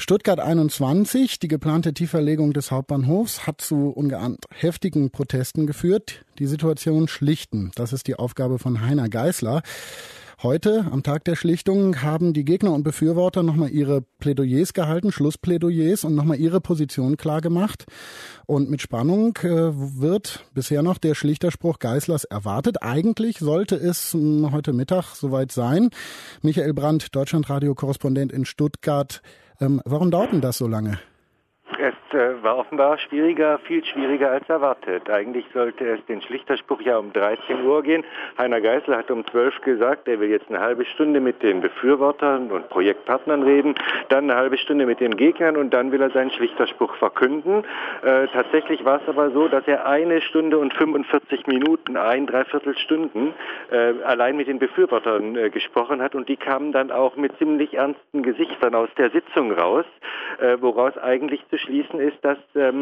Stuttgart 21, die geplante Tieferlegung des Hauptbahnhofs, hat zu ungeahnt heftigen Protesten geführt. Die Situation schlichten, das ist die Aufgabe von Heiner Geißler. Heute, am Tag der Schlichtung, haben die Gegner und Befürworter nochmal ihre Plädoyers gehalten, Schlussplädoyers, und nochmal ihre Position klar gemacht. Und mit Spannung wird bisher noch der Schlichterspruch Geißlers erwartet. Eigentlich sollte es heute Mittag soweit sein. Michael Brandt, Deutschlandradio-Korrespondent in Stuttgart. Warum dauert denn das so lange? Es war offenbar viel schwieriger als erwartet. Eigentlich sollte es den Schlichterspruch ja um 13 Uhr gehen. Heiner Geißler hat um 12 gesagt, er will jetzt eine halbe Stunde mit den Befürwortern und Projektpartnern reden, dann eine halbe Stunde mit den Gegnern und dann will er seinen Schlichterspruch verkünden. Tatsächlich war es aber so, dass er 1 Stunde und 45 Minuten, 3/4 Stunden allein mit den Befürwortern gesprochen hat, und die kamen dann auch mit ziemlich ernsten Gesichtern aus der Sitzung raus, woraus eigentlich zu schließen ist, dass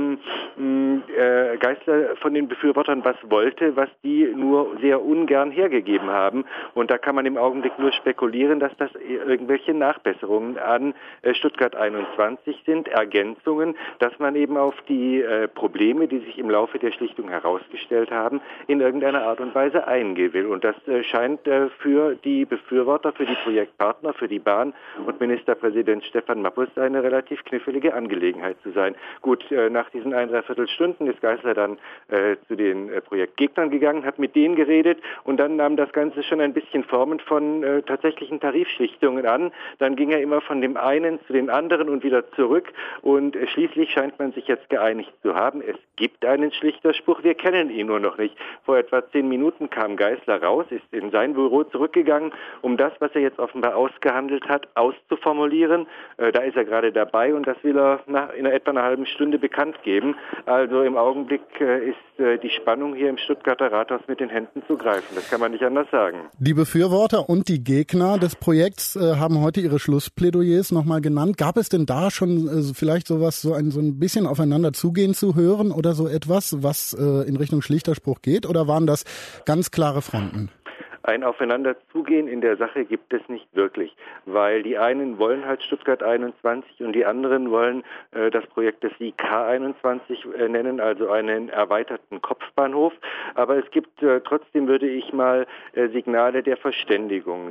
Geißler von den Befürwortern was wollte, was die nur sehr ungern hergegeben haben. Und da kann man im Augenblick nur spekulieren, dass das irgendwelche Nachbesserungen an Stuttgart 21 sind, Ergänzungen, dass man eben auf die Probleme, die sich im Laufe der Schlichtung herausgestellt haben, in irgendeiner Art und Weise eingehen will. Und das scheint für die Befürworter, für die Projektpartner, für die Bahn und Ministerpräsident Stefan Mappus eine relativ knifflige Angelegenheit zu sein. Gut, nach diesen 3/4 Stunden ist Geißler dann zu den Projektgegnern gegangen, hat mit denen geredet, und dann nahm das Ganze schon ein bisschen Formen von tatsächlichen Tarifschlichtungen an. Dann ging er immer von dem einen zu den anderen und wieder zurück, und schließlich scheint man sich jetzt geeinigt zu haben. Es gibt einen Schlichterspruch, wir kennen ihn nur noch nicht. Vor etwa 10 Minuten kam Geißler raus, ist in sein Büro zurückgegangen, um das, was er jetzt offenbar ausgehandelt hat, auszuformulieren. Da ist er gerade dabei, und das will er in etwa einer halben Stunde bekannt geben. Also im Augenblick ist die Spannung hier im Stuttgarter Rathaus mit den Händen zu greifen. Das kann man nicht anders sagen. Die Befürworter und die Gegner des Projekts haben heute ihre Schlussplädoyers nochmal genannt. Gab es denn da schon vielleicht so ein bisschen aufeinander zugehen zu hören oder so etwas, was in Richtung Schlichterspruch geht? Oder waren das ganz klare Fronten? Ein Aufeinanderzugehen in der Sache gibt es nicht wirklich, weil die einen wollen halt Stuttgart 21 und die anderen wollen das Projekt des K21 nennen, also einen erweiterten Kopfbahnhof. Aber es gibt trotzdem, würde ich mal, Signale der Verständigung.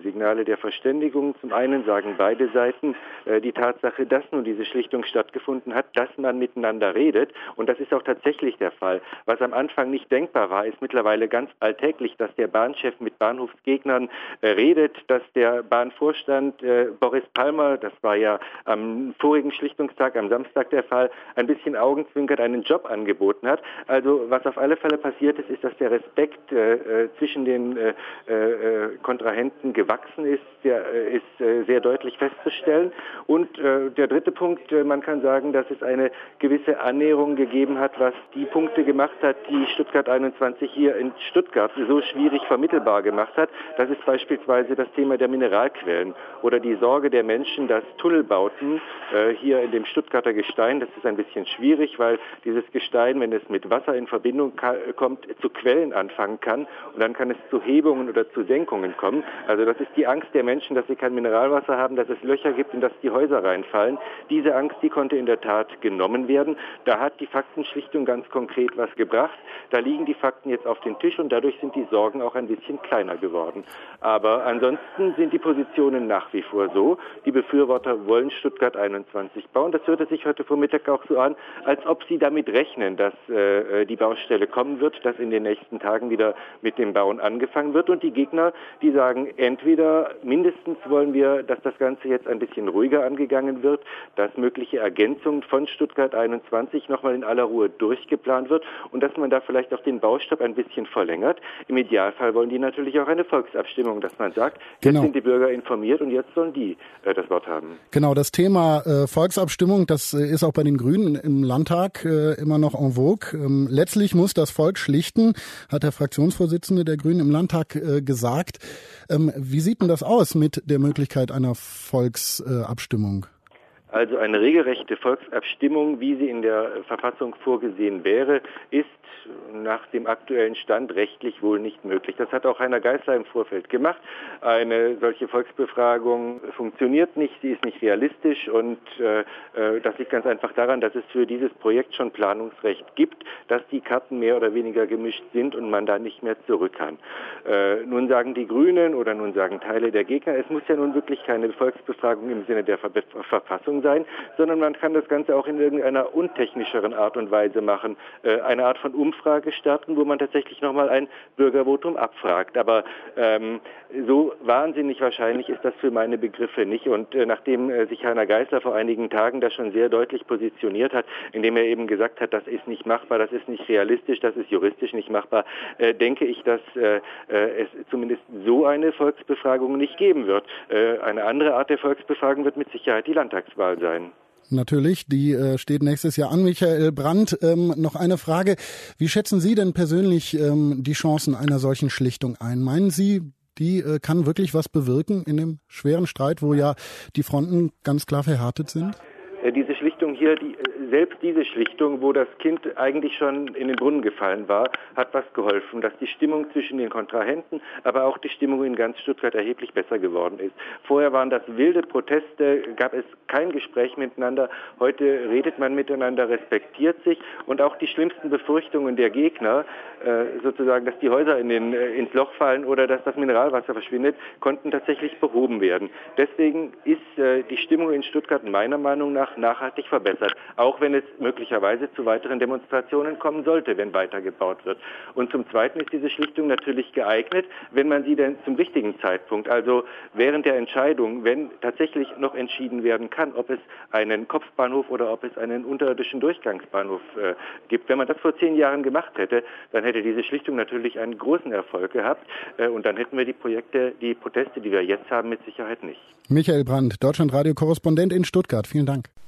Zum einen sagen beide Seiten, die Tatsache, dass nun diese Schlichtung stattgefunden hat, dass man miteinander redet, und das ist auch tatsächlich der Fall. Was am Anfang nicht denkbar war, ist mittlerweile ganz alltäglich, dass der Bahnchef mit Bahnhofsgegnern redet, dass der Bahnvorstand Boris Palmer, das war ja am vorigen Schlichtungstag, am Samstag der Fall, ein bisschen augenzwinkert einen Job angeboten hat. Also was auf alle Fälle passiert ist, ist, dass der Respekt zwischen den Kontrahenten gewachsen ist. Der ist sehr deutlich festzustellen. Und der dritte Punkt, man kann sagen, dass es eine gewisse Annäherung gegeben hat, was die Punkte gemacht hat, die Stuttgart 21 hier in Stuttgart so schwierig vermittelbar gemacht hat. Das ist beispielsweise das Thema der Mineralquellen oder die Sorge der Menschen, dass Tunnelbauten hier in dem Stuttgarter Gestein, das ist ein bisschen schwierig, weil dieses Gestein, wenn es mit Wasser in Verbindung kommt, zu Quellen anfangen kann, und dann kann es zu Hebungen oder zu Senkungen kommen. Also das ist die Angst der Menschen, dass sie kein Mineralwasser haben, dass es Löcher gibt und dass die Häuser reinfallen. Diese Angst, die konnte in der Tat genommen werden. Da hat die Faktenschlichtung ganz konkret was gebracht. Da liegen die Fakten jetzt auf dem Tisch, und dadurch sind die Sorgen auch ein bisschen kleiner geworden. Aber ansonsten sind die Positionen nach wie vor so. Die Befürworter wollen Stuttgart 21 bauen. Das hörte sich heute Vormittag auch so an, als ob sie damit rechnen, dass die Baustelle kommen wird, dass in den nächsten Tagen wieder mit dem Bauen angefangen wird. Und die Gegner, die sagen, entweder mindestens wollen wir, dass das Ganze jetzt ein bisschen ruhiger angegangen wird, dass mögliche Ergänzungen von Stuttgart 21 nochmal in aller Ruhe durchgeplant wird und dass man da vielleicht auch den Baustopp ein bisschen verlängert. Im Idealfall wollen die natürlich auch eine Volksabstimmung, dass man sagt, jetzt sind die Bürger informiert und jetzt sollen die das Wort haben. Genau, das Thema Volksabstimmung, das ist auch bei den Grünen im Landtag immer noch en vogue. Letztlich muss das Volk schlichten, hat der Fraktionsvorsitzende der Grünen im Landtag gesagt. Wie sieht denn das aus mit der Möglichkeit einer Volksabstimmung? Also eine regelrechte Volksabstimmung, wie sie in der Verfassung vorgesehen wäre, ist nach dem aktuellen Stand rechtlich wohl nicht möglich. Das hat auch Heiner Geißler im Vorfeld gemacht. Eine solche Volksbefragung funktioniert nicht, sie ist nicht realistisch und das liegt ganz einfach daran, dass es für dieses Projekt schon Planungsrecht gibt, dass die Karten mehr oder weniger gemischt sind und man da nicht mehr zurück kann. Nun sagen die Grünen oder nun sagen Teile der Gegner, es muss ja nun wirklich keine Volksbefragung im Sinne der Verfassung sein, sondern man kann das Ganze auch in irgendeiner untechnischeren Art und Weise machen. Eine Art von Umfrage starten, wo man tatsächlich nochmal ein Bürgervotum abfragt. Aber so wahnsinnig wahrscheinlich ist das für meine Begriffe nicht. Und nachdem sich Heiner Geißler vor einigen Tagen da schon sehr deutlich positioniert hat, indem er eben gesagt hat, das ist nicht machbar, das ist nicht realistisch, das ist juristisch nicht machbar, denke ich, dass es zumindest so eine Volksbefragung nicht geben wird. Eine andere Art der Volksbefragung wird mit Sicherheit die Landtagswahl sein. Natürlich, die steht nächstes Jahr an. Michael Brandt, noch eine Frage. Wie schätzen Sie denn persönlich die Chancen einer solchen Schlichtung ein? Meinen Sie, die kann wirklich was bewirken in dem schweren Streit, wo ja die Fronten ganz klar verhärtet sind? Diese Schlichtung hier, selbst diese Schlichtung, wo das Kind eigentlich schon in den Brunnen gefallen war, hat was geholfen, dass die Stimmung zwischen den Kontrahenten, aber auch die Stimmung in ganz Stuttgart erheblich besser geworden ist. Vorher waren das wilde Proteste, gab es kein Gespräch miteinander. Heute redet man miteinander, respektiert sich und auch die schlimmsten Befürchtungen der Gegner, sozusagen, dass die Häuser ins Loch fallen oder dass das Mineralwasser verschwindet, konnten tatsächlich behoben werden. Deswegen ist die Stimmung in Stuttgart meiner Meinung nach nachhaltig verbessert, auch wenn es möglicherweise zu weiteren Demonstrationen kommen sollte, wenn weitergebaut wird. Und zum Zweiten ist diese Schlichtung natürlich geeignet, wenn man sie denn zum richtigen Zeitpunkt, also während der Entscheidung, wenn tatsächlich noch entschieden werden kann, ob es einen Kopfbahnhof oder ob es einen unterirdischen Durchgangsbahnhof gibt. Wenn man das vor 10 Jahren gemacht hätte, dann hätte diese Schlichtung natürlich einen großen Erfolg gehabt und dann hätten wir die Proteste, die wir jetzt haben, mit Sicherheit nicht. Michael Brandt, Deutschlandradio-Korrespondent in Stuttgart. Vielen Dank.